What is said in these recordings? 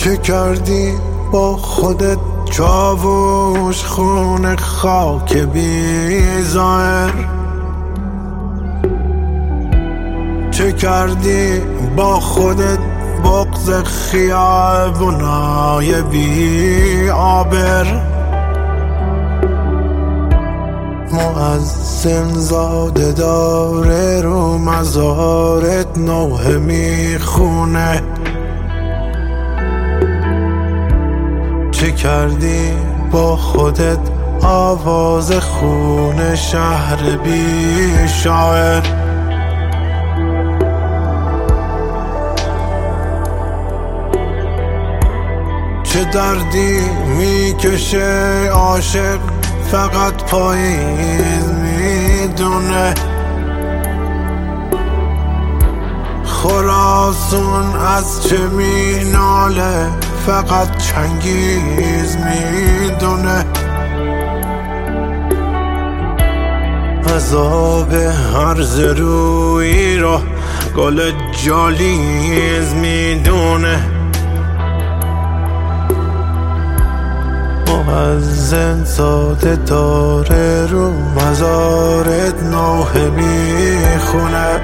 چه کردی با خودت چاووش خون خاک بی ظاهر؟ چه کردی با خودت بغض خیابونای بی آبر؟ مؤذن زاده داره رو مزارت نوحه میخونه. چه کردی با خودت آواز خون شهر بی شاعر؟ چه دردی میکشه عاشق فقط پاییز میدونه؟ خراسون از چه میناله فقط چنگیز میدونه؟ عذاب هرز روی رو گل جالیز میدونه. مؤذن ساده داره رو مزارت نوحه میخونه.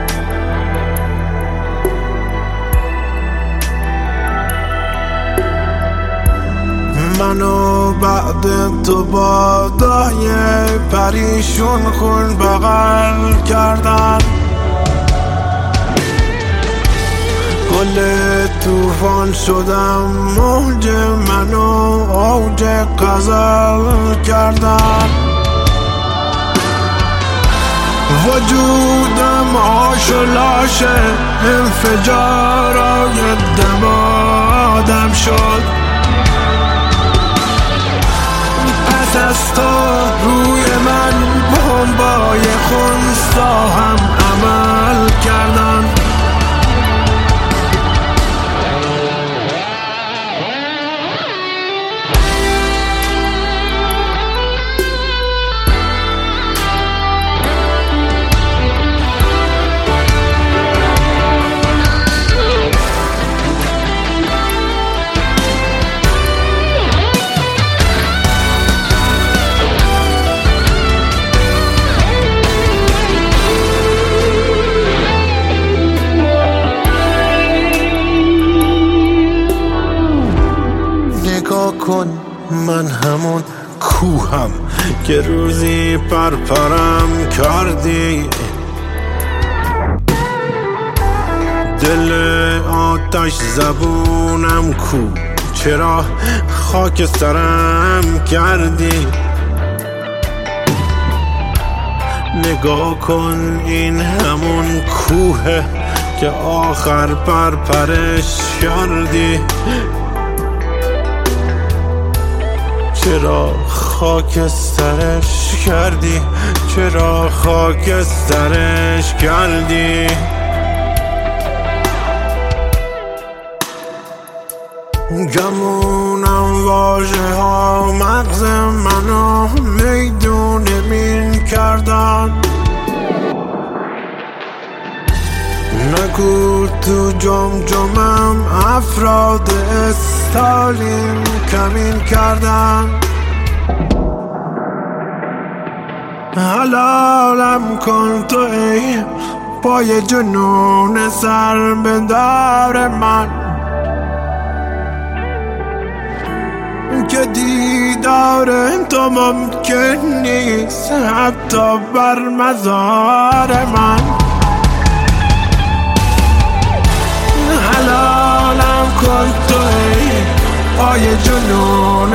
منو بعد تو با دای پریشون خون بغل کردن. گل توفان شدم موج منو اوج غزل کردن. وجودم آش و لاشه انفجارای دمادم شد. پس از تو روی من بمبای خونسا هم عمل کردن. کن من همون کوهم که روزی پرپرم کردی. دل آتش زبونم کو چرا خاک سرم کردی؟ نگاه کن این همون کوه که آخر پرپرش کردی. چرا خاک سرش کردی؟ چرا خاک سرش کردی؟ گمونم واژه ها مغز منو میدون مین کردن. نگو تو جمجمم افراد استالین کمین کردن. حلالم کن تو ای پای جنون سر به دار من که دیدار تو ممکن نیست حتی بر مزار من. حلالم کن تو ای پای جنون